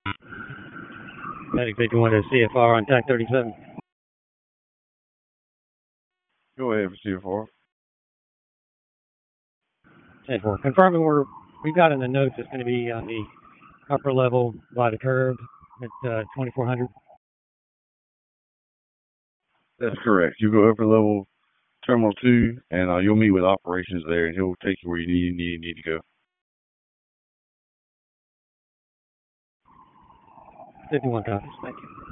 Medic 51 to CFR on TAC 37. Go ahead for CFR. 10-4. Confirming we've got in the notes it's going to be on the upper level by the curve at 2400. That's correct. You go upper level Terminal 2, and you'll meet with operations there, and he'll take you where you need to go. 51 copies. Thank you.